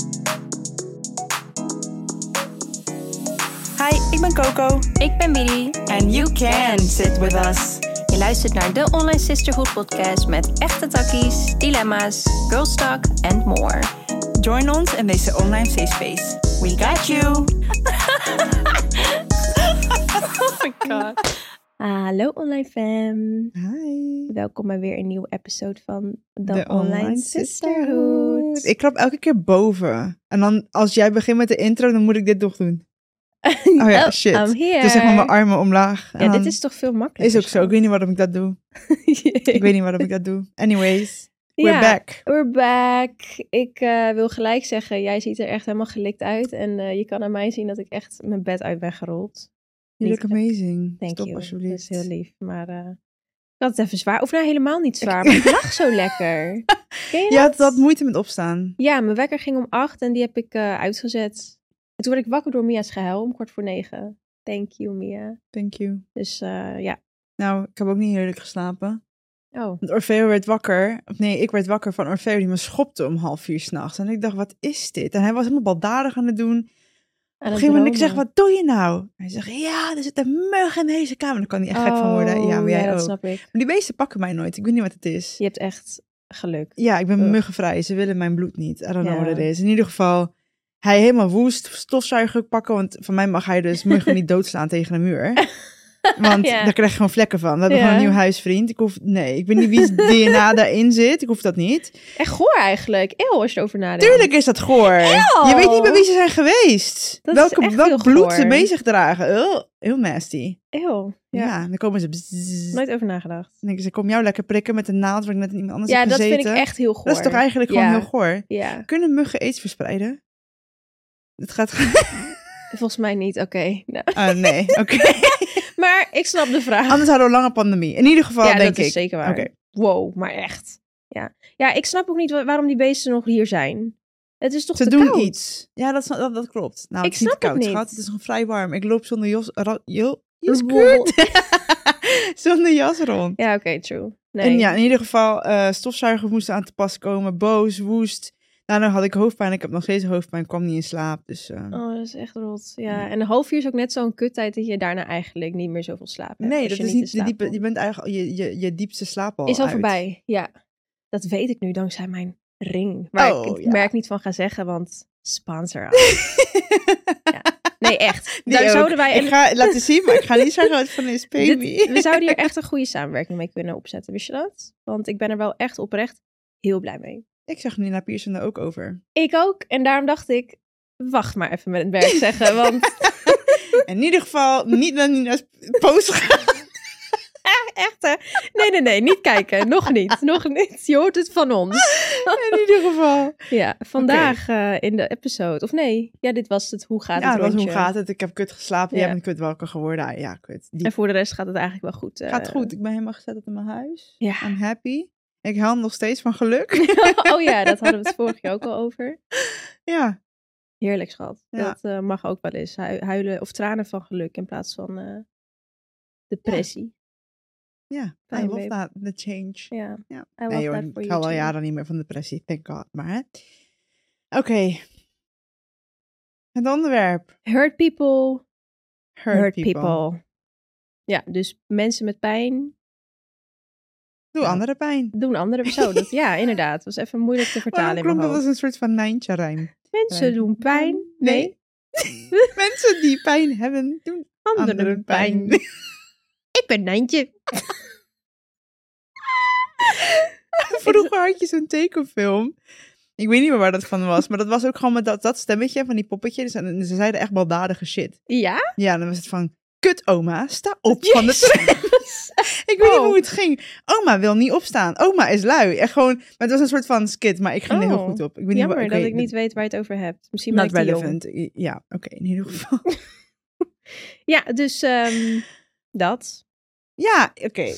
Hi, ik ben Coco. Ik ben Bidi. And you can sit with us. Je luistert naar de Online Sisterhood podcast met echte takkies, dilemma's, girls talk and more. Join ons in deze online safe space. We got you. Oh my god. Hallo online fam. Hi. Welkom bij weer een nieuwe episode van de De Online Sisterhood. Ik klap elke keer boven. En dan als jij begint met de intro, dan moet ik dit nog doen. Oh ja, shit. I'm here. Dus zeg maar mijn armen omlaag. Ja, dit is toch veel makkelijker. Is ook zo. Ik weet niet waarom ik dat doe. Ik weet niet waarom ik dat doe. Anyways, we're back. We're back. Ik wil gelijk zeggen, jij ziet er echt helemaal gelikt uit. En je kan aan mij zien dat ik echt mijn bed uit ben gerold. You look amazing. Thank Stop you. alsjeblieft. Dat is heel lief. Maar ik had het even zwaar. Of nou helemaal niet zwaar, maar ik lag zo lekker. Ken je Je dat? had moeite met opstaan. Ja, mijn wekker ging om 8 en die heb ik uitgezet. En toen werd ik wakker door Mia's gehuil om 8:45. Thank you, Mia. Thank you. Dus ja. Nou, ik heb ook niet heerlijk geslapen. Oh. Want Orfeo werd wakker. Of nee, ik werd wakker van Orfeo die me schopte om 3:30 s'nachts. En ik dacht, wat is dit? En hij was helemaal baldadig aan het doen. Op een gegeven moment ik zeg, wat doe je nou? Hij zegt, ja, er zit een mug in deze kamer. Dan kan hij echt gek van worden. Ja, maar jij dat ook. snap ik. Maar die beesten pakken mij nooit. Ik weet niet wat het is. Je hebt echt geluk. Ja, ik ben Ugh. muggenvrij. Ze willen mijn bloed niet. I don't know Ja. what it is. In ieder geval, hij helemaal woest stofzuiger pakken. Want van mij mag hij dus muggen niet doodslaan tegen een muur. Want Ja. daar krijg je gewoon vlekken van. We hebben Ja. gewoon een nieuw huisvriend. Ik weet niet wie's DNA daarin zit. Ik hoef dat niet. Echt goor eigenlijk. Eeuw, als je erover nadenkt. Tuurlijk is dat goor. Je weet niet bij wie ze zijn geweest. Dat is echt heel welk bloed goor. ze mee zich dragen. Heel nasty. Eeuw. Ja, Ja. dan komen ze... bzzz. Nooit over nagedacht. Dan denken ze, ik kom jou lekker prikken met een naald waar ik net iemand anders Ja, heb dat gezeten. vind ik echt heel goor. Dat is toch eigenlijk gewoon Ja. heel goor. Ja, Kunnen muggen aids verspreiden? Het gaat... volgens mij niet. Oké. Nou. Nee, oké. Maar ik snap de vraag. Anders hadden we een lange pandemie. In ieder geval, Ja, denk dat is ik. zeker waar. Oké. Wow, maar echt. Ja, ik snap ook niet waarom die beesten nog hier zijn. Het is toch Ze te doen koud? iets. Ja, dat klopt. Nou, Ik het is niet snap het koud, niet. schat. Het is nog vrij warm. Ik loop zonder jas... Wobbel. zonder jas rond. Ja, oké, true. Nee. En ja, in ieder geval, stofzuigers moesten aan te pas komen. Boos, woest. Daarna had ik hoofdpijn. Ik heb nog steeds hoofdpijn. Ik kwam niet in slaap. Dus, Oh, dat is echt rot. Ja, en een half uur is ook net zo'n kuttijd dat je daarna eigenlijk niet meer zoveel slaap hebt. nee, als dat je is te niet de slaap diepe... komt. Je bent eigenlijk je diepste slaap al Is al uit. voorbij, ja. Dat weet ik nu dankzij mijn ring. Waar ik het ja. merk niet van ga zeggen, want sponsor us. Ja. Nee, echt. Die Daar ook. zouden wij... Ik ga laten zien, maar ik ga niet zeggen wat van is, baby. We zouden hier echt een goede samenwerking mee kunnen opzetten, wist je dat? Want ik ben er wel echt oprecht heel blij mee. Ik zag Nina Pierson er ook over. Ik ook. En daarom dacht ik, wacht maar even met het werk zeggen, want... In ieder geval niet naar Nina's post gaan. Echt, hè? Nee, niet kijken. Nog niet. Je hoort het van ons. In ieder geval. Ja, vandaag in de episode. Of nee, ja, dit was het. Hoe gaat Ja, het dat was rondje? hoe gaat het? Ik heb kut geslapen. Ja. Jij bent kut wakker geworden. Ah, ja, kut. En voor de rest gaat het eigenlijk wel goed. Gaat goed. Ik ben helemaal gezet in mijn huis. Ja. I'm happy. Ik huil nog steeds van geluk. Oh ja, dat hadden we het vorig jaar ook al over. Ja. Heerlijk, schat. Ja. Dat mag ook wel eens. Huilen of tranen van geluk in plaats van depressie. Ja. Fijn, I love babe. that. The change. Ja. Ja. I love Nee joh, that for ik you hou al too. jaren niet meer van depressie. Thank God. Maar hè. Oké. Het onderwerp. Hurt people. Hurt people. Ja, dus mensen met pijn Doe Ja. andere pijn. doen andere zo. Ja, inderdaad. Dat was even moeilijk te vertalen Waarom in mijn klonk dat als hoofd. een soort van Nijntje rijm? Mensen doen pijn. Nee. Mensen die pijn hebben, doen Anderen pijn. Ik ben Nijntje. Vroeger had je zo'n tekenfilm. Ik weet niet meer waar dat van was, maar dat was ook gewoon met dat stemmetje van die poppetje. Dus, en ze zeiden echt baldadige shit. Ja? Ja, dan was het van, kut oma, sta op van de tram. Ik weet niet hoe het ging. Oma wil niet opstaan. Oma is lui. Echt gewoon, maar het was een soort van skit, maar ik ging er heel goed op. Ik weet Jammer niet, dat ik niet weet waar je het over hebt. Misschien ben Not ik te jong. relevant. Ja, oké, in ieder geval. Ja, dus dat. Ja, oké.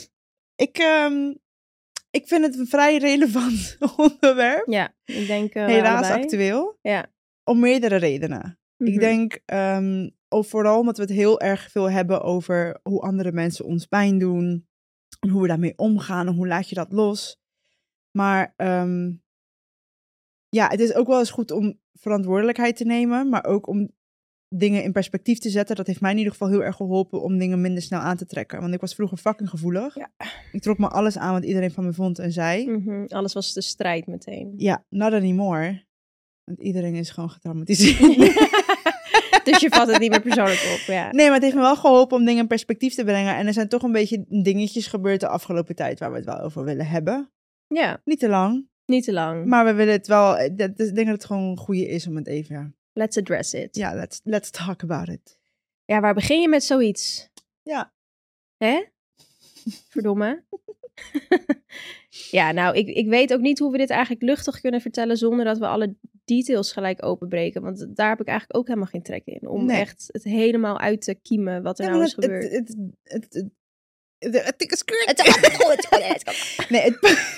Ik vind het een vrij relevant onderwerp. Ja, ik denk Helaas allebei. actueel. Ja. Om meerdere redenen. Mhm. Ik denk vooral omdat we het heel erg veel hebben over hoe andere mensen ons pijn doen. En hoe we daarmee omgaan en hoe laat je dat los. Maar Ja, het is ook wel eens goed om verantwoordelijkheid te nemen, maar ook om dingen in perspectief te zetten. Dat heeft mij in ieder geval heel erg geholpen om dingen minder snel aan te trekken. Want ik was vroeger fucking gevoelig. Ja. Ik trok me alles aan wat iedereen van me vond en zei. Alles was de strijd meteen. Ja, not anymore. Want iedereen is gewoon getraumatiseerd. Dus je vat het niet meer persoonlijk op, ja. Nee, maar het heeft me wel geholpen om dingen in perspectief te brengen. En er zijn toch een beetje dingetjes gebeurd de afgelopen tijd waar we het wel over willen hebben. Ja. Niet te lang. Niet te lang. Maar we willen het wel... Ik denk dat het gewoon een goede is om het even... Let's address it. Ja, let's talk about it. Ja, waar begin je met zoiets? Ja. Hè? Verdomme. Ja, nou, ik weet ook niet hoe we dit eigenlijk luchtig kunnen vertellen zonder dat we alle details gelijk openbreken. Want daar heb ik eigenlijk ook helemaal geen trek in. Om echt het helemaal uit te kiemen wat er nou is gebeurd. Nee,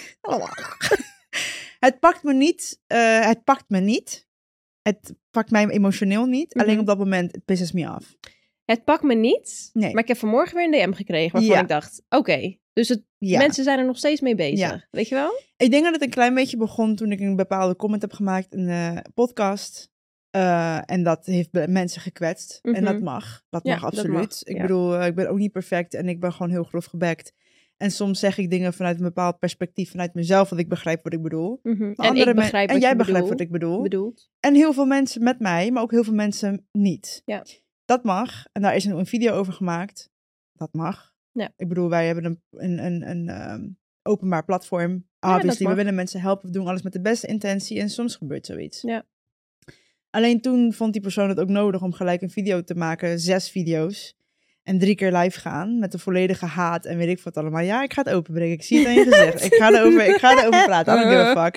het pakt me niet. Het pakt me niet. Het pakt mij emotioneel niet. Alleen op dat moment, het pisses me af. Het pakt me niet. Nee. Maar ik heb vanmorgen weer een DM gekregen waarvan ik dacht, oké. Dus mensen zijn er nog steeds mee bezig. Ja. Weet je wel? Ik denk dat het een klein beetje begon toen ik een bepaalde comment heb gemaakt in de podcast. En dat heeft mensen gekwetst. En dat mag. Dat mag absoluut. Dat mag, ik bedoel, ik ben ook niet perfect en ik ben gewoon heel grof gebekt. En soms zeg ik dingen vanuit een bepaald perspectief, vanuit mezelf, wat ik begrijp wat ik bedoel. En jij begrijpt wat ik bedoel. En heel veel mensen met mij, maar ook heel veel mensen niet. Ja. Dat mag. En daar is een video over gemaakt. Dat mag. Ja. Ik bedoel, wij hebben een openbaar platform. Obviously, we willen mensen helpen. We doen alles met de beste intentie. En soms gebeurt zoiets. Ja. Alleen toen vond die persoon het ook nodig om gelijk een video te maken. 6 video's. En 3 keer live gaan met de volledige haat en weet ik wat allemaal. Ja, ik ga het openbreken. Ik zie het aan je gezicht. Ik ga erover praten. I don't give a fuck.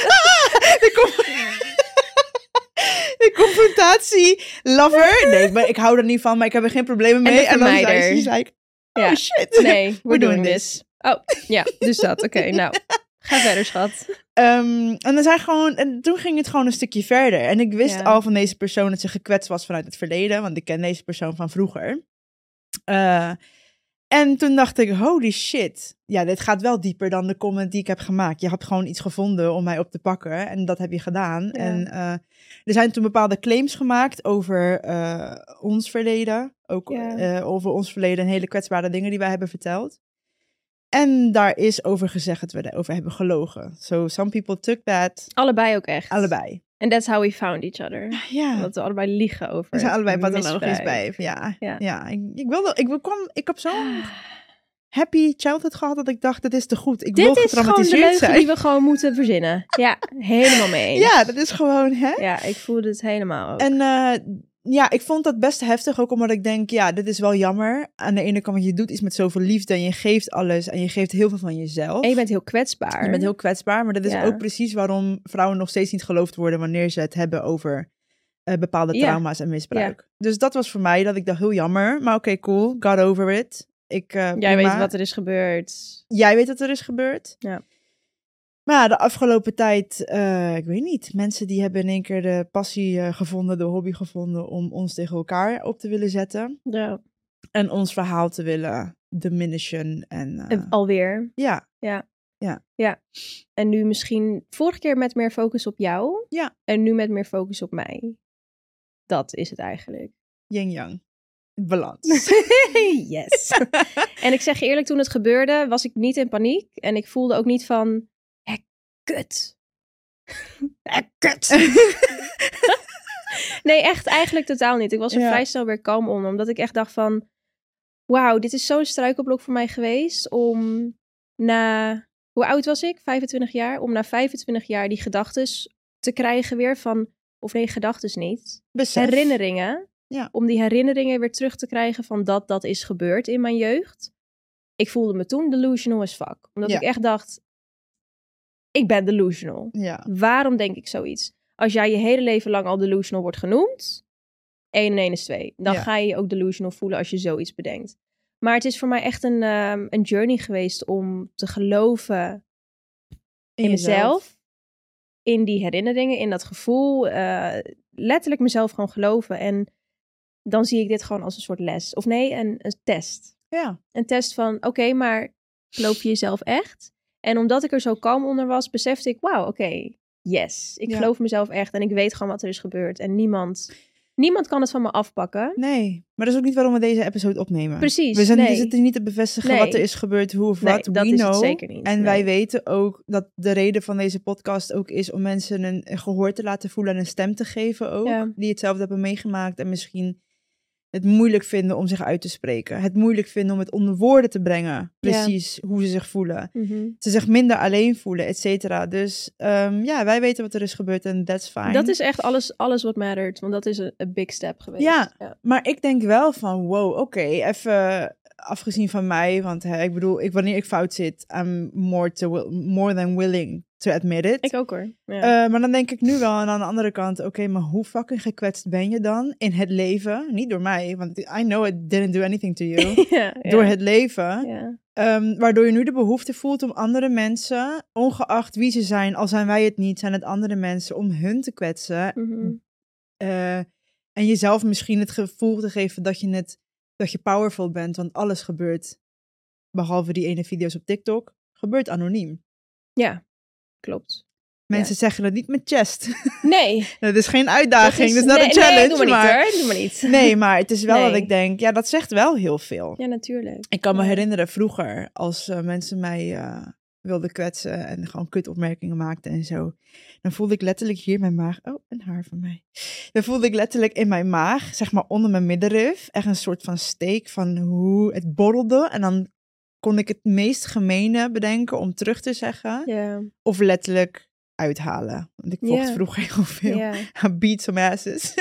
De confrontatie lover. Nee, ik hou er niet van, maar ik heb er geen problemen mee. En dan zei ze, oh shit. Nee, we're doing this. Oh, ja, dus dat. Oké, nou. Ga verder, schat. En toen ging het gewoon een stukje verder. En ik wist al van deze persoon dat ze gekwetst was vanuit het verleden. Want ik ken deze persoon van vroeger. En toen dacht ik, holy shit. Ja, dit gaat wel dieper dan de comment die ik heb gemaakt. Je had gewoon iets gevonden om mij op te pakken. En dat heb je gedaan. Ja. En er zijn toen bepaalde claims gemaakt over ons verleden. Ook over ons verleden en hele kwetsbare dingen die wij hebben verteld. En daar is over gezegd dat we erover hebben gelogen. So some people took that. Allebei ook echt. Allebei. And that's how we found each other. Ja. Dat we allebei liegen over. We zijn allebei pathologisch bij. Ja. Ik heb zo'n happy childhood gehad dat ik dacht, dit is te goed. Ik wil getraumatiseerd zijn. Dit is gewoon de leugen die we gewoon moeten verzinnen. Ja, helemaal mee eens. Ja, dat is gewoon, hè? Ja, ik voelde het helemaal ook. En ik vond dat best heftig, ook omdat ik denk, ja, dit is wel jammer. Aan de ene kant, want je doet iets met zoveel liefde en je geeft alles en je geeft heel veel van jezelf. En je bent heel kwetsbaar. Je bent heel kwetsbaar, maar dat is ook precies waarom vrouwen nog steeds niet geloofd worden wanneer ze het hebben over bepaalde trauma's en misbruik. Ja. Dus dat was voor mij dat ik dacht, heel jammer, maar oké, cool, got over it. Jij weet wat er is gebeurd. Jij weet wat er is gebeurd. Ja. Maar de afgelopen tijd, ik weet niet, mensen die hebben in één keer de passie gevonden, de hobby gevonden om ons tegen elkaar op te willen zetten. Ja. En ons verhaal te willen diminischen. En alweer. Ja. En nu misschien vorige keer met meer focus op jou. Ja. En nu met meer focus op mij. Dat is het eigenlijk. Yin-yang. Balans. Yes. En ik zeg je eerlijk, toen het gebeurde, was ik niet in paniek. En ik voelde ook niet van, kut. Kut. Nee, echt eigenlijk totaal niet. Ik was er vrij snel weer kalm onder. Omdat ik echt dacht van, wauw, dit is zo'n struikelblok voor mij geweest. Om na, hoe oud was ik? 25 jaar. Om na 25 jaar die gedachtes te krijgen weer van, of nee, gedachtes niet. Besef. Herinneringen. Ja. Om die herinneringen weer terug te krijgen van dat is gebeurd in mijn jeugd. Ik voelde me toen delusional as fuck. Omdat ik echt dacht, ik ben delusional. Ja. Waarom denk ik zoiets? Als jij je hele leven lang al delusional wordt genoemd, 1 en 1 is 2. Dan ga je je ook delusional voelen als je zoiets bedenkt. Maar het is voor mij echt een journey geweest om te geloven in mezelf. In die herinneringen, in dat gevoel. Letterlijk mezelf gewoon geloven. En dan zie ik dit gewoon als een soort les. Of nee, een test. Ja. Een test van, oké, maar geloof je jezelf echt? En omdat ik er zo kalm onder was, besefte ik, wauw, oké, yes. Ik geloof mezelf echt en ik weet gewoon wat er is gebeurd. En niemand kan het van me afpakken. Nee, maar dat is ook niet waarom we deze episode opnemen. Precies, we zitten niet te bevestigen wat er is gebeurd, hoe of wat. Dat is het zeker niet. En wij weten ook dat de reden van deze podcast ook is om mensen een gehoor te laten voelen en een stem te geven ook. Ja. Die hetzelfde hebben meegemaakt en misschien het moeilijk vinden om zich uit te spreken. Het moeilijk vinden om het onder woorden te brengen. Precies hoe ze zich voelen. Mm-hmm. Ze zich minder alleen voelen, et cetera. Dus wij weten wat er is gebeurd en that's fine. Dat is echt alles wat mattert. Want dat is een big step geweest. Ja, maar ik denk wel van wow, oké, even afgezien van mij. Want ik bedoel, wanneer ik fout zit, I'm more than willing to admit it. Ik ook hoor. Ja. Maar dan denk ik nu wel, en aan de andere kant, oké, maar hoe fucking gekwetst ben je dan in het leven? Niet door mij, want I know it didn't do anything to you. Door het leven. Ja. Waardoor je nu de behoefte voelt om andere mensen, ongeacht wie ze zijn, al zijn wij het niet, zijn het andere mensen, om hun te kwetsen. Mm-hmm. En jezelf misschien het gevoel te geven dat je powerful bent, want alles gebeurt, behalve die ene video's op TikTok, gebeurt anoniem. Ja. Klopt. Mensen zeggen het niet met chest. Nee. Dat is geen uitdaging, dat is not een challenge. Nee, doe maar niet. Nee, maar het is wel dat ik denk, ja, dat zegt wel heel veel. Ja, natuurlijk. Ik kan me herinneren vroeger, als mensen mij wilden kwetsen en gewoon kutopmerkingen maakten en zo. Dan voelde ik letterlijk hier mijn maag, een haar van mij. Dan voelde ik letterlijk in mijn maag, zeg maar onder mijn middenrif, echt een soort van steek van hoe het borrelde. En dan kon ik het meest gemene bedenken om terug te zeggen. Yeah. Of letterlijk uithalen. Want ik vocht vroeger heel veel. I beat some asses.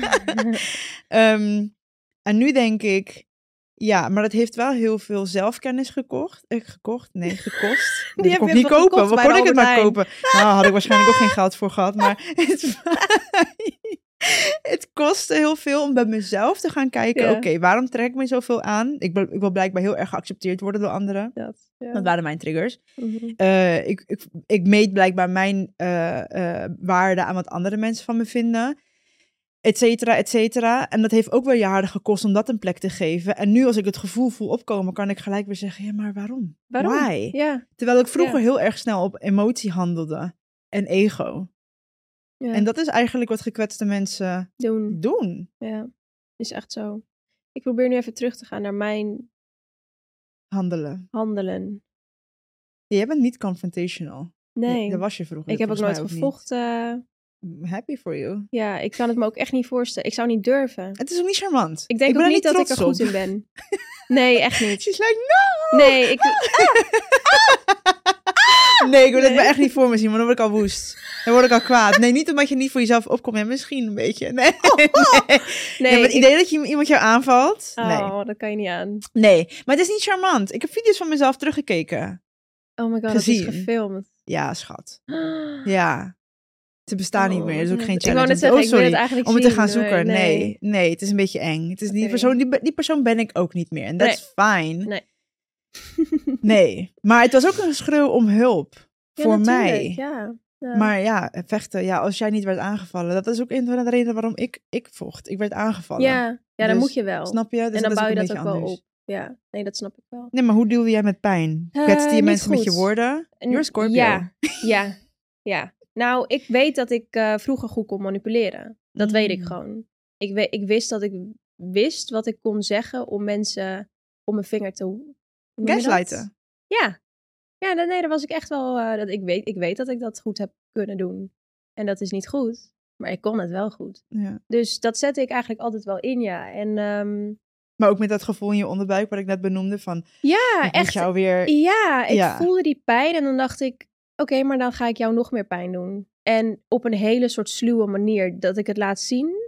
En nu denk ik, ja, maar dat heeft wel heel veel zelfkennis gekost. Die kon ik niet kopen. Waar kon ik het maar kopen? Nou, had ik waarschijnlijk ook geen geld voor gehad. Maar het kostte heel veel om bij mezelf te gaan kijken. Oké, waarom trek ik me zoveel aan? Ik wil blijkbaar heel erg geaccepteerd worden door anderen. Dat waren mijn triggers. Mm-hmm. Ik meet blijkbaar mijn waarde aan wat andere mensen van me vinden. Et cetera, et cetera. En dat heeft ook wel jaren gekost om dat een plek te geven. En nu als ik het gevoel voel opkomen, kan ik gelijk weer zeggen, ja, maar waarom? Why? Ja. Terwijl ik vroeger heel erg snel op emotie handelde. En ego. Ja. En dat is eigenlijk wat gekwetste mensen doen. Ja, is echt zo. Ik probeer nu even terug te gaan naar mijn handelen. Jij bent niet confrontational. Nee. Dat was je vroeger. Ik heb ook nooit gevochten. Happy for you. Ja, ik kan het me ook echt niet voorstellen. Ik zou niet durven. Het is ook niet charmant. Ik denk ook niet dat ik er goed in ben. Nee, echt niet. She's like, no! Nee, Nee, ik wil het me echt niet voor me zien, maar dan word ik al woest. Dan word ik al kwaad. Nee, niet omdat je niet voor jezelf opkomt. Ja, misschien een beetje. Nee. Ja, het idee dat iemand jou aanvalt. Oh, dat kan je niet aan. Nee, maar het is niet charmant. Ik heb video's van mezelf teruggekeken. Oh my god, dat is gefilmd. Ja, schat. Ja. Ze bestaan niet meer. Dat is ook geen challenge. Ik wou net zeggen, ik wil het eigenlijk om het te gaan zoeken. Nee, het is een beetje eng. Het is die persoon ben ik ook niet meer. En that's fine. Nee. Maar het was ook een schreeuw om hulp. Voor mij. Ja. Maar ja, vechten. Ja, als jij niet werd aangevallen. Dat is ook een van de redenen waarom ik vocht. Ik werd aangevallen. Ja, dan dus, moet je wel. Snap je? Dus en dan bouw je dat ook wel op. Ja, nee, dat snap ik wel. Nee, maar hoe deelde jij met pijn? Kwetste je mensen met je woorden? You're Scorpio. Ja. Nou, ik weet dat ik vroeger goed kon manipuleren. Dat weet ik gewoon. Ik wist dat ik wist wat ik kon zeggen om mensen om mijn vinger te... Gaslighten? Ja. Ja, nee, daar was ik echt wel... ik weet dat ik dat goed heb kunnen doen. En dat is niet goed. Maar ik kon het wel goed. Ja. Dus dat zette ik eigenlijk altijd wel in, ja. En... maar ook met dat gevoel in je onderbuik wat ik net benoemde van... Ja, echt. Jou weer... Ja, ik voelde die pijn en dan dacht ik... Oké, maar dan ga ik jou nog meer pijn doen. En op een hele soort sluwe manier. Dat ik het laat zien.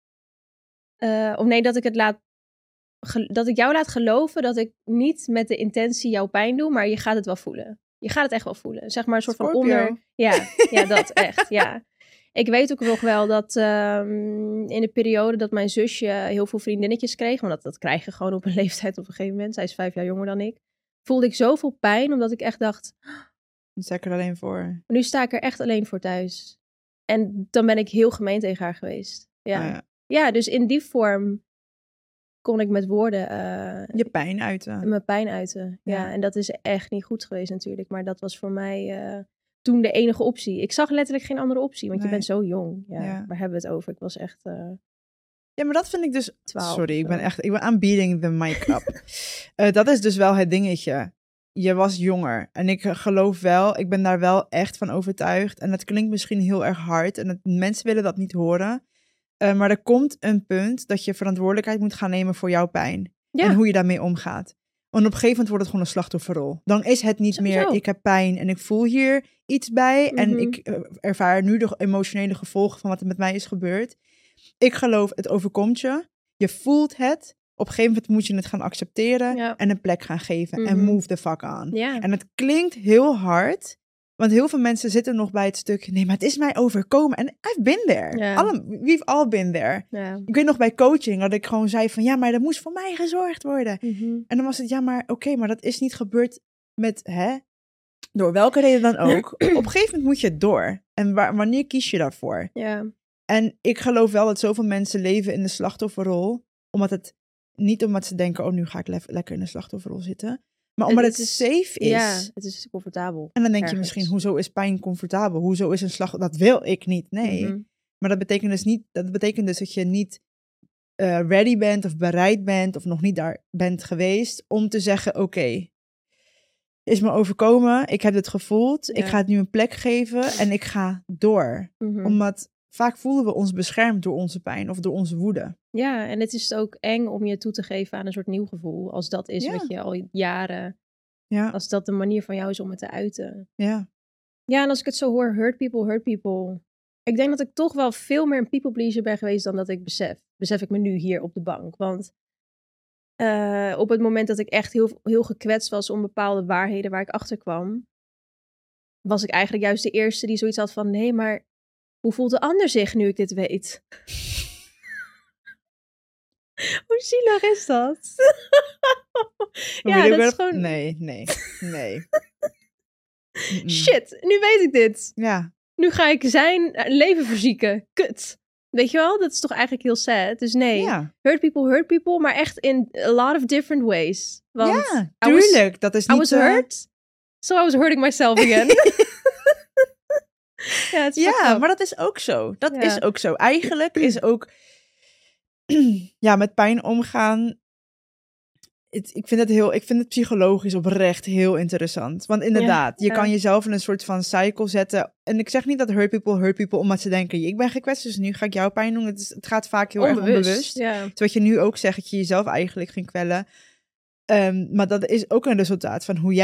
Dat ik jou laat geloven dat ik niet met de intentie jouw pijn doe. Maar je gaat het wel voelen. Je gaat het echt wel voelen. Zeg maar een soort Scorpio. Van onder... Ja, dat echt, ja. Ik weet ook nog wel dat in de periode dat mijn zusje heel veel vriendinnetjes kreeg. Want dat krijg je gewoon op een leeftijd op een gegeven moment. Zij is 5 jaar jonger dan ik. Voelde ik zoveel pijn, omdat ik echt dacht... Nu sta ik er alleen voor. Nu sta ik er echt alleen voor thuis. En dan ben ik heel gemeen tegen haar geweest. Ja, dus in die vorm kon ik met woorden... je pijn uiten. Mijn pijn uiten, ja. En dat is echt niet goed geweest natuurlijk. Maar dat was voor mij toen de enige optie. Ik zag letterlijk geen andere optie, want je Nee. bent zo jong. Ja, Ja. waar hebben we het over? Ik was echt Ja, maar dat vind ik dus... 12. Sorry, ik ben aan beating the mic up. Dat is dus wel het dingetje. Je was jonger. En ik geloof wel, ik ben daar wel echt van overtuigd. En dat klinkt misschien heel erg hard. En mensen willen dat niet horen. Maar er komt een punt dat je verantwoordelijkheid moet gaan nemen voor jouw pijn. Ja. En hoe je daarmee omgaat. Want op een gegeven moment wordt het gewoon een slachtofferrol. Dan is het niet Sowieso. meer, ik heb pijn en ik voel hier iets bij. En Mhm. ik ervaar nu de emotionele gevolgen van wat er met mij is gebeurd. Ik geloof, het overkomt je. Je voelt het. Op een gegeven moment moet je het gaan accepteren. Ja. En een plek gaan geven. En Mhm. move the fuck on. Ja. En het klinkt heel hard. Want heel veel mensen zitten nog bij het stuk. Nee, maar het is mij overkomen. En I've been there. Ja. We've all been there. Ja. Ik weet nog bij coaching dat ik gewoon zei van... Ja, maar er moest voor mij gezorgd worden. Mhm. En dan was het, ja, maar oké, maar dat is niet gebeurd met, door welke reden dan ook. Op een gegeven moment moet je het door. En wanneer kies je daarvoor? Ja. En ik geloof wel dat zoveel mensen leven in de slachtofferrol. Niet omdat ze denken, oh, nu ga ik lekker in de slachtofferrol zitten. Maar omdat het safe is. Ja, het is comfortabel. En dan denk je ergens. misschien, hoezo is pijn comfortabel? Hoezo is een slachtoffer? Dat wil ik niet, nee. Mhm. Maar dat betekent dus dat je niet ready bent of bereid bent of nog niet daar bent geweest om te zeggen, oké, is me overkomen, ik heb het gevoeld, Ja. ik ga het nu een plek geven en ik ga door. Mhm. Omdat vaak voelen we ons beschermd door onze pijn of door onze woede. Ja, en het is ook eng om je toe te geven aan een soort nieuw gevoel. Als dat is Ja. wat je al jaren, Ja, als dat de manier van jou is om het te uiten. ja. Ja, en als ik het zo hoor, hurt people. Ik denk dat ik toch wel veel meer een people pleaser ben geweest dan dat ik besef. Besef ik me nu hier op de bank. Want op het moment dat ik echt heel gekwetst was om bepaalde waarheden waar ik achter kwam, was ik eigenlijk juist de eerste die zoiets had van, nee, maar hoe voelt de ander zich nu ik dit weet? Hoe zielig is dat? Ja, dat is gewoon... Nee. Mm-mm. Shit, nu weet ik dit. Ja, Nu ga ik zijn leven verzieken. Kut. Weet je wel? Dat is toch eigenlijk heel sad. Dus nee, ja. hurt people, maar echt in a lot of different ways. Want Ja, I was- tuurlijk. Dat is niet... I was hurt, so I was hurting myself again. Ja, het is fucked Ja, up. maar dat is ook zo. Dat Ja. is ook zo. Eigenlijk is ook... ja, met pijn omgaan... Ik vind het psychologisch oprecht heel interessant. Want inderdaad, je ja. kan jezelf in een soort van cycle zetten. En ik zeg niet dat hurt people, omdat ze denken... ik ben gekwetst, dus nu ga ik jouw pijn doen. Het gaat vaak heel erg onbewust. Ja. Wat je nu ook zegt, dat je jezelf eigenlijk ging kwellen. Maar dat is ook een resultaat van hoe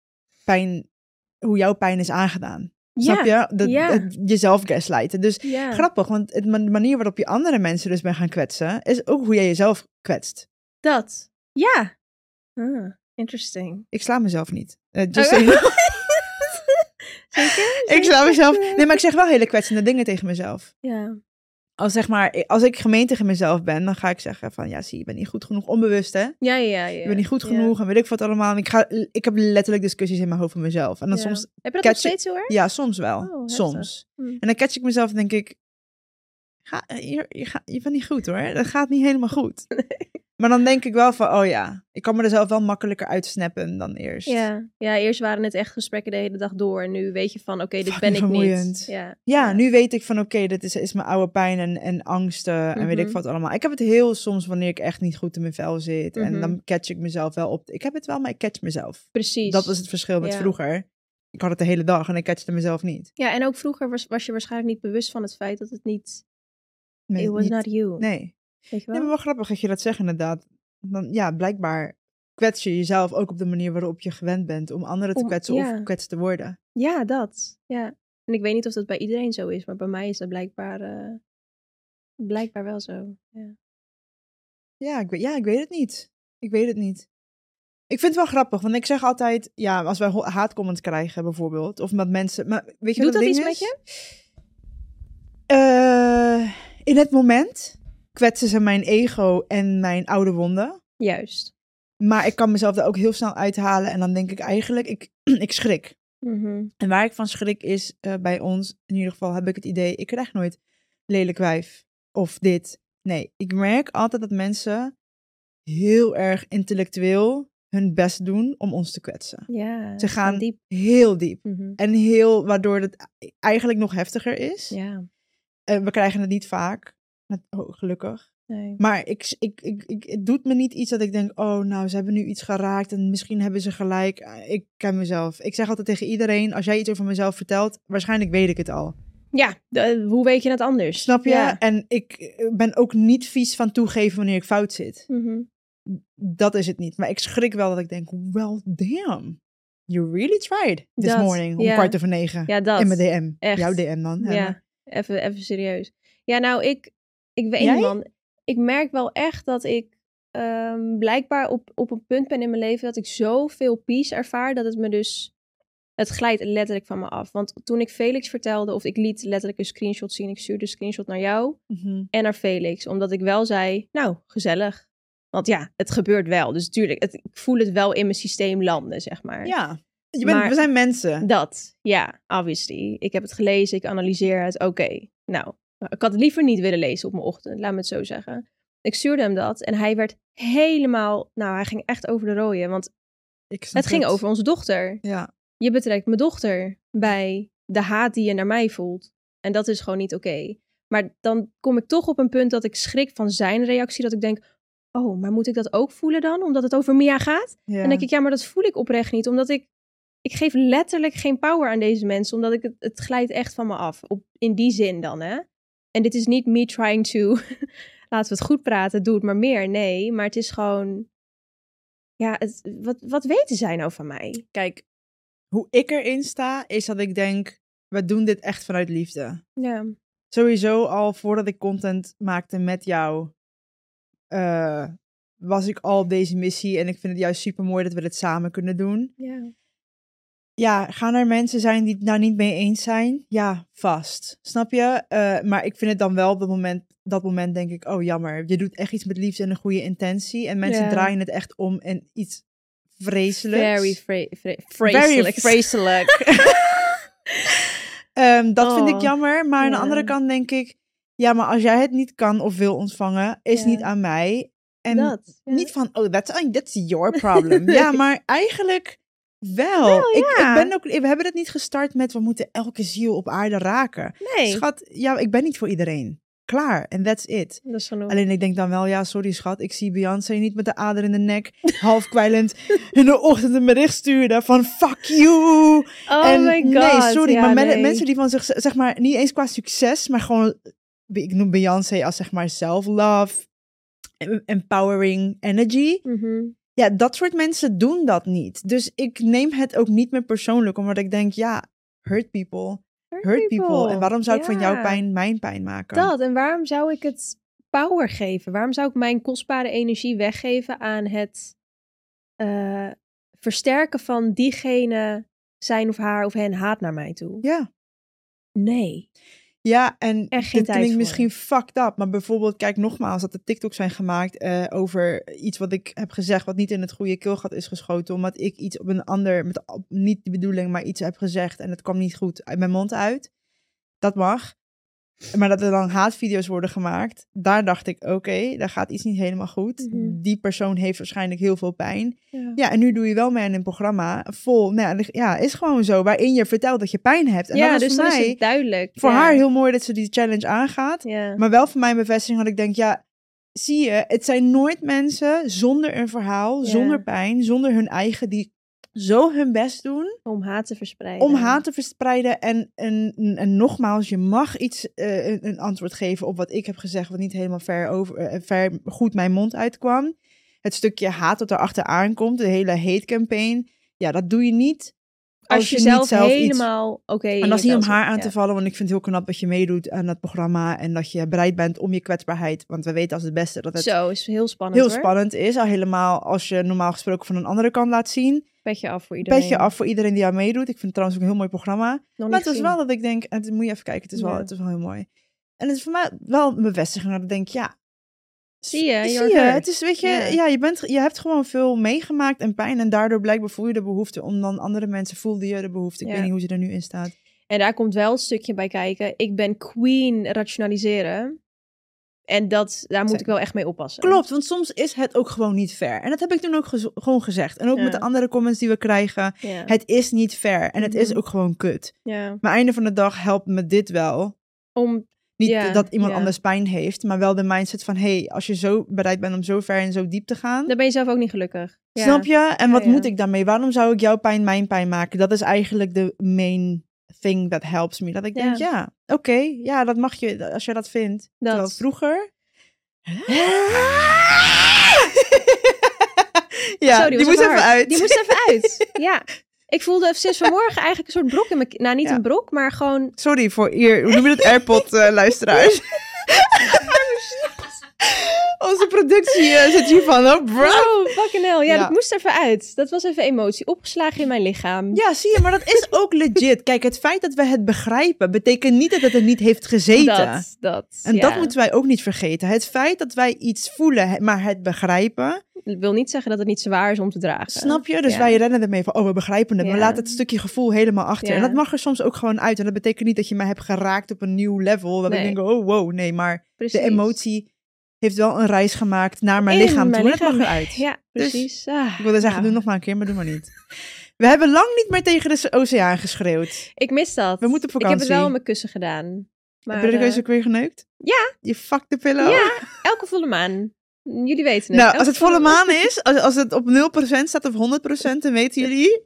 jouw pijn is aangedaan. Snap je? Ja. Jezelf gaslighten. Dus Ja. grappig, want de manier waarop je andere mensen dus bent gaan kwetsen... is ook hoe jij jezelf kwetst. Dat. Ja. Interesting. Ik sla mezelf niet. Zeker? Ik sla mezelf... Nee, maar ik zeg wel hele kwetsende dingen tegen mezelf. Ja. Als ik gemeen tegen mezelf ben, dan ga ik zeggen van... ja, zie, je bent niet goed genoeg. Onbewust, hè? Ja. Je bent niet goed genoeg en weet ik wat allemaal. Ik heb letterlijk discussies in mijn hoofd van mezelf. En dan soms... Heb je dat nog catch- steeds heel erg? Ja, soms wel. Oh, heftig. soms. Hm. En dan catch ik mezelf en denk ik... je bent niet goed, hoor. Dat gaat niet helemaal goed. Maar dan denk ik wel van... oh ja, ik kan me er zelf wel makkelijker uitsnappen dan eerst. Ja, eerst waren het echt gesprekken de hele dag door. En nu weet je van, oké, dit ben Fucking ik vermoeiend. niet. Ja, nu weet ik van oké, dit is mijn oude pijn en angsten en weet ik Mhm. wat allemaal. Ik heb het heel soms wanneer ik echt niet goed in mijn vel zit. En Mhm. dan catch ik mezelf wel op. Ik heb het wel, maar ik catch mezelf. Precies. Dat is het verschil met Ja. vroeger. Ik had het de hele dag en ik catchte mezelf niet. Ja, en ook vroeger was je waarschijnlijk niet bewust van het feit dat het niet... Nee, It was niet- not you. Nee. Weet je wel? Nee, maar wel grappig dat je dat zegt inderdaad. Dan, ja, blijkbaar kwets je jezelf ook op de manier waarop je gewend bent om anderen te kwetsen of gekwetst te worden. Ja, dat. Ja. En ik weet niet of dat bij iedereen zo is, maar bij mij is dat blijkbaar wel zo. Ja. Ja, ik weet het niet. Ik weet het niet. Ik vind het wel grappig, want ik zeg altijd, ja, als wij haatcomments krijgen bijvoorbeeld, of met mensen, maar weet je Doet wat dat het iets ding met is? je? In het moment kwetsen ze mijn ego en mijn oude wonden, Juist. maar ik kan mezelf daar ook heel snel uithalen en dan denk ik eigenlijk, ik schrik. Mhm. En waar ik van schrik is, bij ons, in ieder geval heb ik het idee, ik krijg nooit lelijk wijf of dit. Nee, ik merk altijd dat mensen heel erg intellectueel hun best doen om ons te kwetsen. Ja, ze gaan diep. heel diep. Mm-hmm. En waardoor het eigenlijk nog heftiger is. Ja. We krijgen het niet vaak, gelukkig. Nee. Maar het doet me niet iets dat ik denk, oh nou, ze hebben nu iets geraakt en misschien hebben ze gelijk. Ik ken mezelf. Ik zeg altijd tegen iedereen, als jij iets over mezelf vertelt, waarschijnlijk weet ik het al. Ja, hoe weet je het anders? Snap je? Ja. En ik ben ook niet vies van toegeven wanneer ik fout zit. Mm-hmm. Dat is het niet. Maar ik schrik wel dat ik denk, well, damn. You really tried this morning om 8:45. Ja, dat. In mijn DM. Echt. Jouw DM dan. Ja, even serieus. Ja, nou, ik weet Jij? niet, man. Ik merk wel echt dat ik blijkbaar op een punt ben in mijn leven dat ik zoveel peace ervaar, dat het me dus... Het glijdt letterlijk van me af. Want toen ik Felix vertelde, of ik liet letterlijk een screenshot zien. Ik stuurde een screenshot naar jou en naar Felix. Omdat ik wel zei, nou, gezellig. Want ja, het gebeurt wel. Dus natuurlijk, ik voel het wel in mijn systeem landen, zeg maar. Ja, we zijn mensen. Dat, ja, obviously. Ik heb het gelezen, ik analyseer het. Oké, nou, ik had het liever niet willen lezen op mijn ochtend, laat me het zo zeggen. Ik stuurde hem dat en hij werd helemaal... Nou, hij ging echt over de rooien, want het ging over onze dochter. Ja. Je betrekt mijn dochter bij de haat die je naar mij voelt. En dat is gewoon niet oké. Maar dan kom ik toch op een punt dat ik schrik van zijn reactie. Dat ik denk, oh, maar moet ik dat ook voelen dan? Omdat het over Mia gaat? Ja. En dan denk ik, ja, maar dat voel ik oprecht niet. Omdat ik geef letterlijk geen power aan deze mensen. Omdat het glijdt echt van me af. In die zin dan, hè. En dit is niet me trying to... Laten we het goed praten, doe het maar meer. Nee, maar het is gewoon... Ja, wat weten zij nou van mij? Kijk, hoe ik erin sta, is dat ik denk, we doen dit echt vanuit liefde. Ja. Sowieso al voordat ik content maakte met jou, was ik al op deze missie. En ik vind het juist super mooi dat we dit samen kunnen doen. Ja. Ja, gaan er mensen zijn die het daar niet mee eens zijn? Ja, vast. Snap je? Maar ik vind het dan wel op dat moment denk ik, oh jammer. Je doet echt iets met liefde en een goede intentie. En mensen draaien het echt om en iets vreselijks. Very vreselijk. Dat vind ik jammer. Maar aan de andere kant denk ik, ja, maar als jij het niet kan of wil ontvangen, is niet aan mij. En niet van, oh, that's your problem. Ja, maar eigenlijk wel. We hebben het niet gestart met, we moeten elke ziel op aarde raken. Nee. Schat, ja, ik ben niet voor iedereen. Klaar, en that's it. Dat is genoeg. Alleen ik denk dan wel, ja, sorry schat, ik zie Beyoncé niet met de ader in de nek, half kwijlend in de ochtend een bericht sturen van fuck you. Oh my god. Nee, sorry, ja, maar mensen die van zich, zeg maar, niet eens qua succes, maar gewoon, ik noem Beyoncé als zeg maar self-love, empowering energy. Mm-hmm. Ja, dat soort mensen doen dat niet. Dus ik neem het ook niet meer persoonlijk, omdat ik denk, ja, hurt people. En waarom zou ik van jouw pijn mijn pijn maken? Dat, en waarom zou ik het power geven? Waarom zou ik mijn kostbare energie weggeven aan het versterken van diegene, zijn of haar of hen haat naar mij toe? Ja. Nee. Ja, en dit klinkt misschien fucked up, maar bijvoorbeeld, kijk nogmaals, dat er TikToks zijn gemaakt over iets wat ik heb gezegd, wat niet in het goede keelgat is geschoten, omdat ik iets op een ander, niet de bedoeling, maar iets heb gezegd en het kwam niet goed uit mijn mond uit. Dat mag. Maar dat er dan haatvideo's worden gemaakt, daar dacht ik, oké, daar gaat iets niet helemaal goed. Mm-hmm. Die persoon heeft waarschijnlijk heel veel pijn. Ja, en nu doe je wel mee aan een programma vol, is gewoon zo, waarin je vertelt dat je pijn hebt. En dat was dus voor mij is het duidelijk. Voor haar heel mooi dat ze die challenge aangaat. Ja. Maar wel voor mij een bevestiging dat ik denk, ja, zie je, het zijn nooit mensen zonder een verhaal, zonder pijn, zonder hun eigen, die zo hun best doen. Om haat te verspreiden. En nogmaals, je mag iets, een antwoord geven op wat ik heb gezegd, wat niet helemaal ver goed mijn mond uitkwam. Het stukje haat dat er achteraan komt, de hele hate campaign. Ja, dat doe je niet. Als je zelf helemaal en dat is niet om haar aan te vallen, want ik vind het heel knap dat je meedoet aan dat programma en dat je bereid bent om je kwetsbaarheid, want we weten als het beste dat het is heel spannend, spannend is. Al helemaal als je normaal gesproken van een andere kant laat zien. Petje af voor iedereen Die aan meedoet. Ik vind het trouwens ook een heel mooi programma. Maar het is wel dat ik denk, het moet je even kijken, het is wel heel mooi. En het is voor mij wel een bevestiging dat ik denk, ja, zie je, het is, weet je, je hebt gewoon veel meegemaakt en pijn en daardoor blijkbaar voel je de behoefte om dan andere mensen, voelde je de behoefte. Ik weet niet hoe ze er nu in staat. En daar komt wel een stukje bij kijken. Ik ben queen rationaliseren. En daar moet ik wel echt mee oppassen. Klopt, want soms is het ook gewoon niet fair. En dat heb ik toen ook gewoon gezegd. En ook met de andere comments die we krijgen. Ja. Het is niet fair. En het is ook gewoon kut. Ja. Maar einde van de dag helpt me dit wel. Niet dat iemand anders pijn heeft. Maar wel de mindset van... als je zo bereid bent om zo ver en zo diep te gaan... Dan ben je zelf ook niet gelukkig. Ja. Snap je? En wat moet ik daarmee? Waarom zou ik jouw pijn mijn pijn maken? Dat is eigenlijk de main thing that helps me. Dat ik denk, oké, dat mag je als je dat vindt. Terwijl vroeger... Sorry, die moest even uit. Die moest even uit, ja. Ik voelde sinds vanmorgen eigenlijk een soort brok in mijn... Nou, niet een brok, maar gewoon... Sorry voor hoe noem je het? AirPod-luisteraars. Onze productie zit hier van, bro. Oh, fucking hell. Ja, dat moest even uit. Dat was even emotie. Opgeslagen in mijn lichaam. Ja, zie je, maar dat is ook legit. Kijk, het feit dat we het begrijpen, betekent niet dat het er niet heeft gezeten. Dat moeten wij ook niet vergeten. Het feit dat wij iets voelen, maar het begrijpen... Ik wil niet zeggen dat het niet zwaar is om te dragen. Snap je? Dus wij rennen ermee van, we begrijpen het. Maar laten het stukje gevoel helemaal achter. Ja. En dat mag er soms ook gewoon uit. En dat betekent niet dat je mij hebt geraakt op een nieuw level. Dat ik denk, wow, nee. Maar de emotie heeft wel een reis gemaakt naar mijn lichaam toe. Het mag eruit. Ja, precies. Dus, ik wilde zeggen, doe nog maar een keer, maar doe maar niet. We hebben lang niet meer tegen de oceaan geschreeuwd. Ik mis dat. We moeten op vakantie. Ik heb het wel met mijn kussen gedaan. Maar, heb je de keuze ook weer geneukt? Ja. Je fuck de pillow? Ja, elke volle maan. Jullie weten het. Nou, als het volle maan is, als het op 0% staat of 100%, dan weten jullie.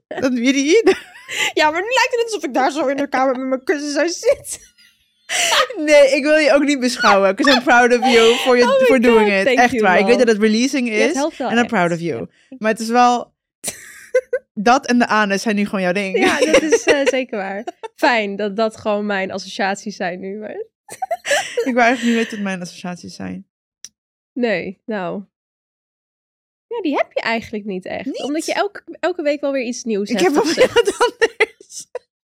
Ja, maar nu lijkt het alsof ik daar zo in de kamer met mijn kussen zou zitten. Nee, ik wil je ook niet beschouwen. Because I'm proud of you for doing it. Echt waar. Ik weet dat het releasing is. En I'm proud of you. Maar het is wel... dat en de anus zijn nu gewoon jouw ding. Ja, dat is zeker waar. Fijn dat dat gewoon mijn associaties zijn nu. Maar... ik wou eigenlijk niet weten wat mijn associaties zijn. Nee, nou... Ja, die heb je eigenlijk niet echt. Niet? Omdat je elke week wel weer iets nieuws hebt. Ik heb wel weer wat anders.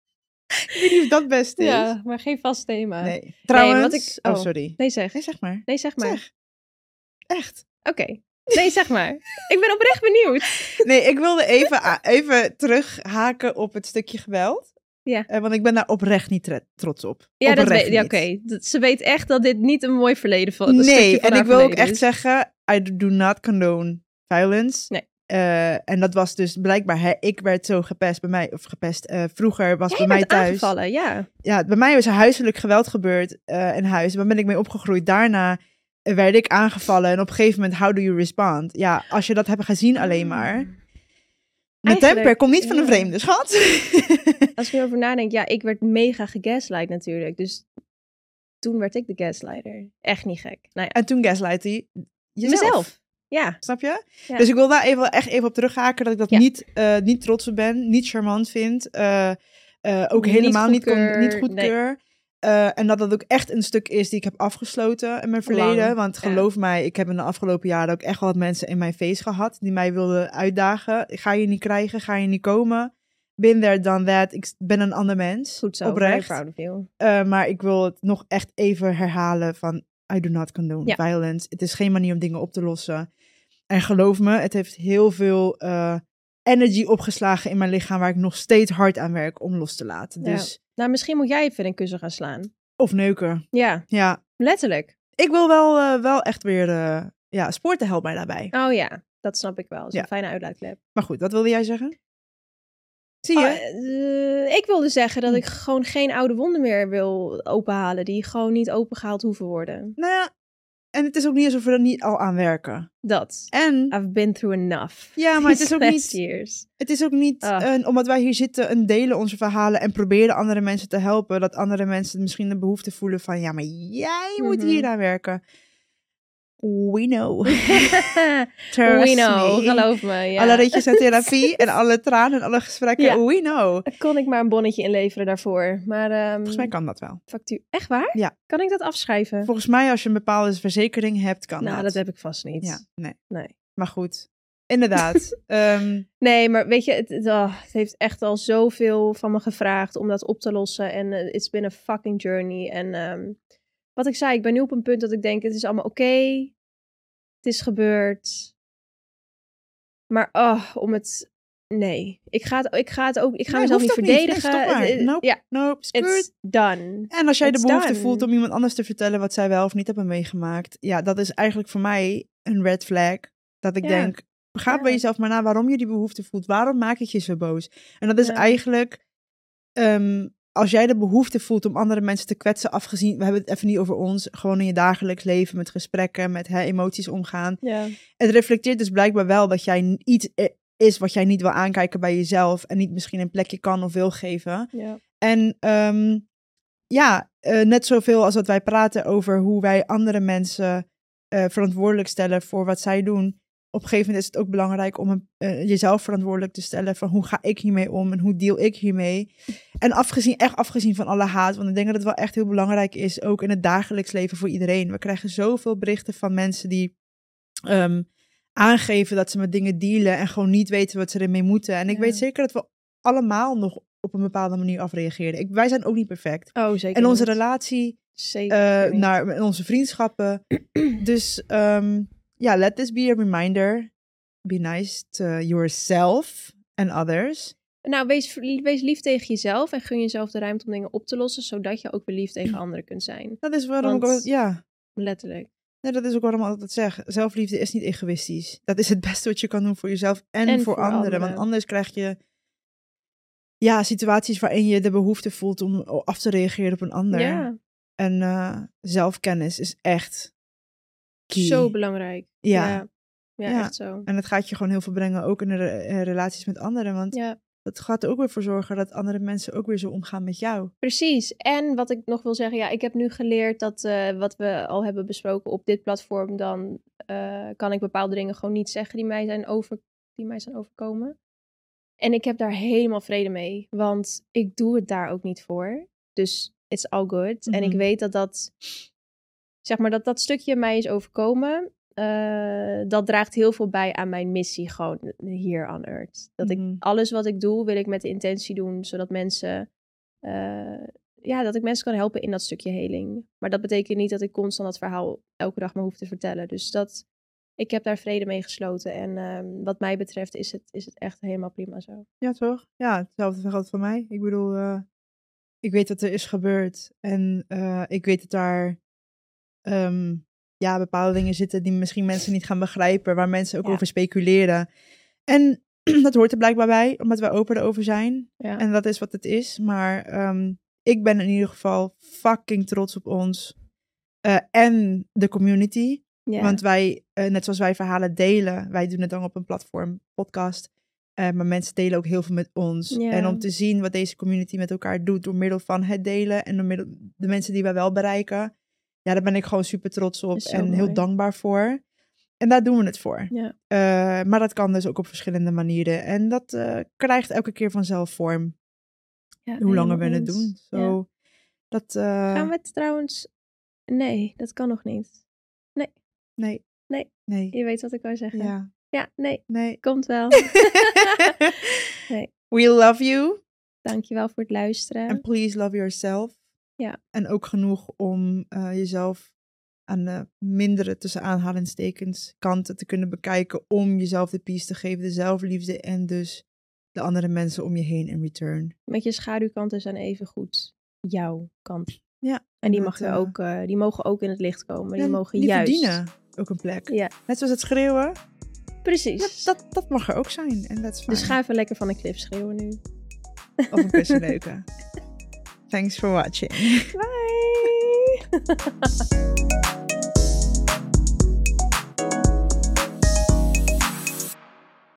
Ik weet niet of dat best is. Ja, maar geen vast thema. Nee. Trouwens... Nee, sorry. Nee, zeg. Nee, zeg maar. Nee, zeg maar. Zeg. Echt. Oké. Nee, zeg maar. Ik ben oprecht benieuwd. Nee, ik wilde even terughaken op het stukje geweld. Ja. Want ik ben daar oprecht niet trots op. Ja, dat weet ik. Oké. Ze weet echt dat dit niet een mooi verleden van. Nee, en ik wil ook echt zeggen, I do not condone violence. Nee. En dat was dus blijkbaar, ik werd zo gepest bij mij, of gepest, vroeger was bij mij thuis. Aangevallen, ja. Ja, bij mij was er huiselijk geweld gebeurd in huis. Daar ben ik mee opgegroeid. Daarna werd ik aangevallen en op een gegeven moment, how do you respond? Ja, als je dat hebt gezien alleen maar. Mijn temper komt niet van een vreemde, schat. Als ik erover nadenk, ik werd mega gegaslight natuurlijk. Dus toen werd ik de gaslighter. Echt niet gek. Nou ja. En toen gaslight hij mezelf. Ja. Snap je? Ja. Dus ik wil daar echt even op terughaken dat ik dat niet trots op ben, niet charmant vind. Ook helemaal niet goedkeur. En dat dat ook echt een stuk is die ik heb afgesloten in mijn verleden. Want geloof mij, ik heb in de afgelopen jaren ook echt wel wat mensen in mijn face gehad die mij wilden uitdagen. Ga je niet krijgen, ga je niet komen. Been there, done that. Ik ben een ander mens. Goed zo, oprecht. Proud of you. Maar ik wil het nog echt even herhalen van I do not condone violence. Het is geen manier om dingen op te lossen. En geloof me, het heeft heel veel energy opgeslagen in mijn lichaam waar ik nog steeds hard aan werk om los te laten. Ja. Dus... Nou, misschien moet jij even een kussen gaan slaan. Of neuken. Ja. Letterlijk. Ik wil wel echt weer... sporten helpt mij daarbij. Oh ja, dat snap ik wel. Dat is een fijne uitlaatklep. Maar goed, wat wilde jij zeggen? Zie je? Ik wilde zeggen dat ik gewoon geen oude wonden meer wil openhalen. Die gewoon niet opengehaald hoeven worden. Nou ja, en het is ook niet alsof we er niet al aan werken. Dat. En I've been through enough. Ja, maar het is ook niet... Years. Het is ook niet omdat wij hier zitten en delen onze verhalen en proberen andere mensen te helpen, dat andere mensen misschien de behoefte voelen van, ja, maar jij moet hier aan werken. We know. We know, geloof me. Ja. Alle ritjes en therapie en alle tranen en alle gesprekken. We know. Kon ik maar een bonnetje inleveren daarvoor. Maar, volgens mij kan dat wel. Factuur. Echt waar? Ja. Kan ik dat afschrijven? Volgens mij als je een bepaalde verzekering hebt, kan dat. Nou, dat heb ik vast niet. Ja, nee. Maar goed, inderdaad. Nee, maar weet je, het heeft echt al zoveel van me gevraagd om dat op te lossen. En it's been a fucking journey. En wat ik zei, ik ben nu op een punt dat ik denk, het is allemaal oké. Het is gebeurd. Maar om het Nee, ik ga mezelf niet verdedigen. Nope, it's done. En als jij de behoefte voelt om iemand anders te vertellen wat zij wel of niet hebben meegemaakt, ja, dat is eigenlijk voor mij een red flag. Dat ik denk, ga bij jezelf maar na waarom je die behoefte voelt. Waarom maak ik je zo boos? En dat is eigenlijk, als jij de behoefte voelt om andere mensen te kwetsen, afgezien, we hebben het even niet over ons, gewoon in je dagelijks leven, met gesprekken, met emoties omgaan. Ja. Het reflecteert dus blijkbaar wel dat jij iets is wat jij niet wil aankijken bij jezelf en niet misschien een plekje kan of wil geven. Ja. En net zoveel als dat wij praten over hoe wij andere mensen verantwoordelijk stellen voor wat zij doen. Op een gegeven moment is het ook belangrijk om jezelf verantwoordelijk te stellen van hoe ga ik hiermee om en hoe deal ik hiermee. En afgezien van alle haat, want ik denk dat het wel echt heel belangrijk is, ook in het dagelijks leven voor iedereen. We krijgen zoveel berichten van mensen die aangeven dat ze met dingen dealen en gewoon niet weten wat ze ermee moeten. En ik weet zeker dat we allemaal nog op een bepaalde manier afreageren. Wij zijn ook niet perfect. Oh, zeker. En onze relatie, zeker onze vriendschappen. Dus let this be a reminder. Be nice to yourself and others. Nou, wees lief tegen jezelf en gun jezelf de ruimte om dingen op te lossen, zodat je ook weer lief tegen anderen kunt zijn. Dat is waarom ik altijd, letterlijk. Nee, dat is ook waarom ik altijd zeg. Zelfliefde is niet egoïstisch. Dat is het beste wat je kan doen voor jezelf en voor anderen. Want anders krijg je situaties waarin je de behoefte voelt om af te reageren op een ander. Ja. En zelfkennis is echt key. Zo belangrijk. Ja, echt zo. En het gaat je gewoon heel veel brengen, ook in de relaties met anderen. Want dat gaat er ook weer voor zorgen dat andere mensen ook weer zo omgaan met jou. Precies. En wat ik nog wil zeggen, ik heb nu geleerd dat wat we al hebben besproken op dit platform, dan kan ik bepaalde dingen gewoon niet zeggen die mij zijn overkomen. En ik heb daar helemaal vrede mee, want ik doe het daar ook niet voor. Dus it's all good. En ik weet dat dat stukje mij is overkomen, dat draagt heel veel bij aan mijn missie gewoon hier on Earth. Dat ik alles wat ik doe, wil ik met de intentie doen, zodat mensen, dat ik mensen kan helpen in dat stukje heling. Maar dat betekent niet dat ik constant dat verhaal elke dag maar hoef te vertellen. Dus ik heb daar vrede mee gesloten. En wat mij betreft is het echt helemaal prima zo. Ja, toch? Ja, hetzelfde geldt voor mij. Ik bedoel, ik weet wat er is gebeurd. En ik weet dat daar bepaalde dingen zitten die misschien mensen niet gaan begrijpen. Waar mensen ook over speculeren. En dat hoort er blijkbaar bij, omdat wij open erover zijn. Ja. En dat is wat het is. Maar ik ben in ieder geval fucking trots op ons. En de community. Ja. Want wij, net zoals wij verhalen delen, wij doen het dan op een platform, podcast. Maar mensen delen ook heel veel met ons. Ja. En om te zien wat deze community met elkaar doet door middel van het delen en door middel de mensen die wij wel bereiken. Ja, daar ben ik gewoon super trots op en mooi. Heel dankbaar voor. En daar doen we het voor. Ja. Maar dat kan dus ook op verschillende manieren. En dat krijgt elke keer vanzelf vorm. Ja, hoe langer we het doen. So, gaan we het trouwens... Nee, dat kan nog niet. Nee. Je weet wat ik wou zeggen. Ja, nee. Komt wel. Nee. We love you. Dankjewel voor het luisteren. And please love yourself. Ja. En ook genoeg om jezelf aan de mindere, tussen aanhalingstekens, kanten te kunnen bekijken. Om jezelf de peace te geven, de zelfliefde en dus de andere mensen om je heen in return. Met je schaduwkanten zijn even goed jouw kant. Ja. En die, die mogen ook in het licht komen. Die mogen die juist. Verdienen ook een plek. Ja. Net zoals het schreeuwen. Precies. Dat mag er ook zijn. En that's fine. Dus ga even lekker van een klif schreeuwen nu. Of een kussen neuken. Thanks for watching. Bye.